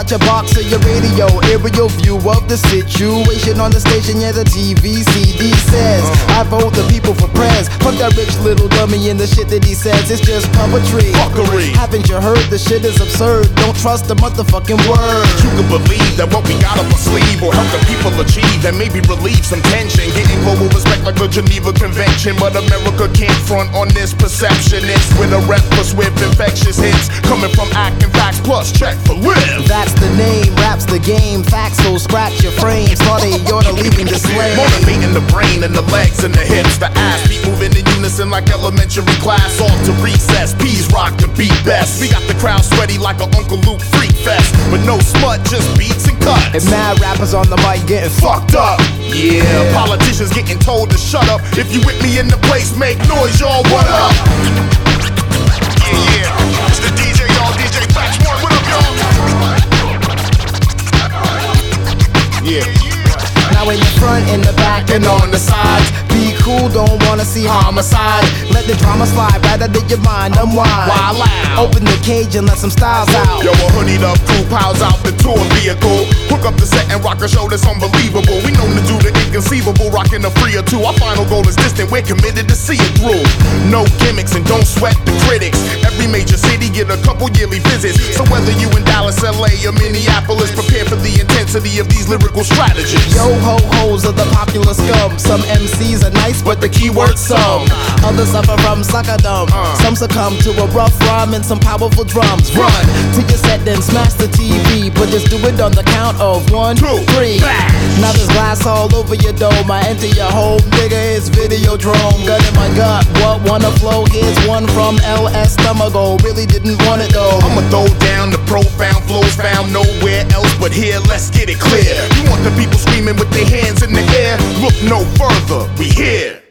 watch a box of your radio, aerial view of the situation on the station. Yeah, the TV CD says I vote the people for prez. Fuck that rich little dummy and the shit that he says. It's just puppetry. Fuckery. Haven't you heard the shit is absurd? Don't trust the motherfucking word. You can believe that what we got up our sleeve will help the people achieve and maybe relieve some tension. Getting global respect like the Geneva Convention, but America can't front on this perception. It's with a rep for swift infectious hits coming from acting facts plus check for live. That's the name, rap's the game. Facts will scratch your frame. Started you're leaving the slave. Motivating the brain and the legs and the hips. The ass beat moving in unison like elementary class. Off to recess, peas rock the beat best. We got the crowd sweaty like a Uncle Luke freak fest. But no smut, just beats and cuts. And mad rappers on the mic getting fucked up. Yeah, politicians getting told to shut up. If you with me in the place, make noise, y'all, what up? Yeah, it's the DJ, y'all, DJ Fax One, what up, y'all? Yeah. Now in the front, in the back, and on the sides. Be cool, don't wanna see homicide. Let the drama slide right out of your mind, unwind. Wild out. Open the cage and let some styles out. Yo, a hoodied up crew piles out the tour vehicle. Hook up the set and rock a show that's unbelievable. We known to do the inconceivable, rocking a free or two. Our final goal is distant, we're committed to see it through. No gimmicks and don't sweat the critics. Every major city get a couple yearly visits. So whether you in Dallas, LA, or Minneapolis, prepare for the intensity of these lyrical strategies. Yo ho ho's are the popular scum. Some MCs are nice, but the keyword's some. Others suffer from suckerdom. Some succumb to a rough rhyme and some powerful drums. Run to your set, then smash the TV. But just do it on the count of 1, 2, 3. Now there's glass all over your dome. I enter your home, nigga, it's Videodrome. Gun in my gut, what wanna flow? Here's one from LS Stomago. Really didn't want it though. I'ma throw down the profound flows found nowhere else but here. Let's get it clear. You want the people screaming with their hands in the air? Look no further, we here.